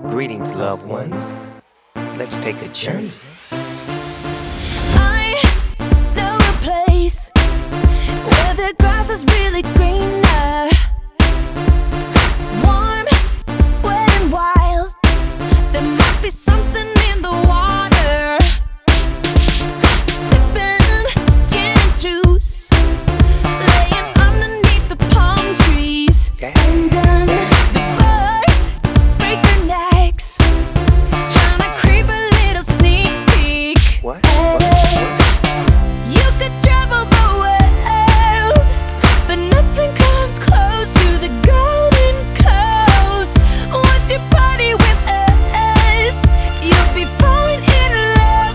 Greetings, loved ones. Let's take a journey. I know a place where the grass is really greener, warm, wet and wild. There must be something in the water. Sipping gin and juice, laying underneath the palm trees. And the birds break their necks, trying to creep a little sneak peek. What? You could travel the world, but nothing comes close to the Golden Coast. Once you party with us, you'll be falling in love.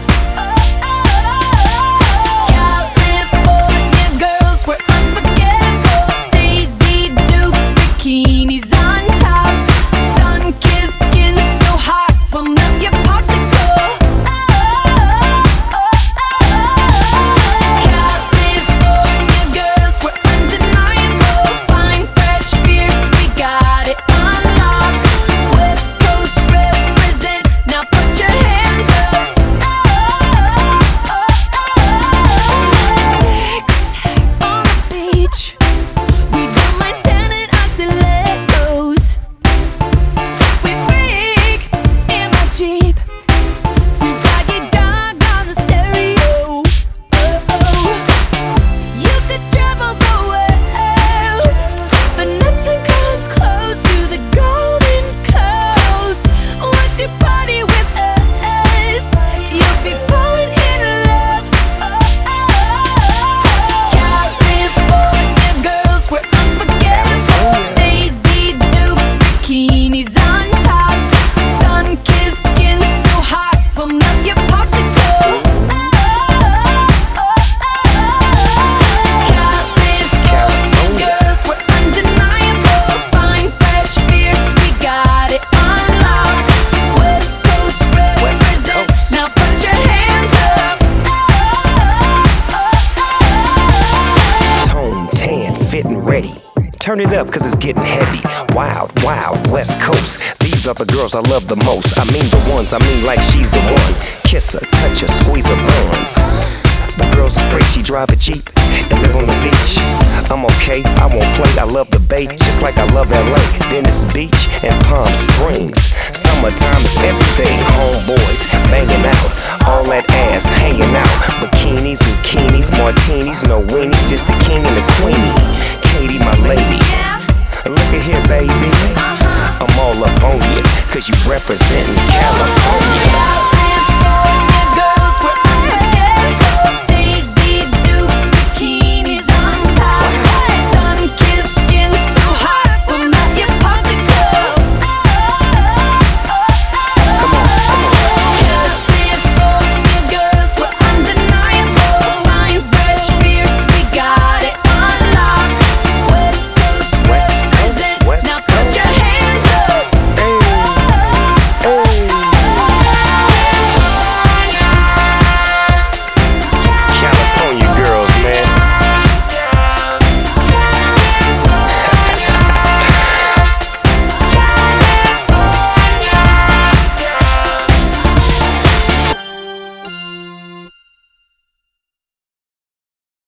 California girls, we're unforgettable. Daisy Dukes, bikinis on top, sun-kissed skin so hot, we'll melt your popsicle. California girls, we're undeniable. Fine, fresh beers, we got it on lock. West Coast represent, now put your hands up. Sex on the beach, we don't mind standing on stilettos. We freak in my Jeep, Snoop Doggy Dogg on the stereo. You could travel the world, but nothing comes close to the Golden Coast. Once you party with us, you'll be falling in love. California girls, we're unforgettable. Daisy Dukes, bikinis on top, sun-kissed skin so hot, we'll melt your popsicle. California girls, we're undeniable. Fine, fresh beers, we got it on lock. West Coast represent, now put your hands up. Tone, tan, fit and ready. Turn it up cause it's getting heavy. Wild, wild, West Coast. These are the girls I love the most. I mean the ones, I mean like she's the one. Kiss her, touch her, squeeze her buns. The girl's afraid she drive a Jeep and live on the beach. I'm okay, I won't play, I love the Bay, just like I love LA, Venice Beach, and Palm Springs. Summertime is everything, homeboys banging out, all that ass hanging out. Bikinis, zucchinis, martinis, no weenies, just the king and the queenie. Katie, my lady, look at here, baby. I'm all up on you, cause you representin' California.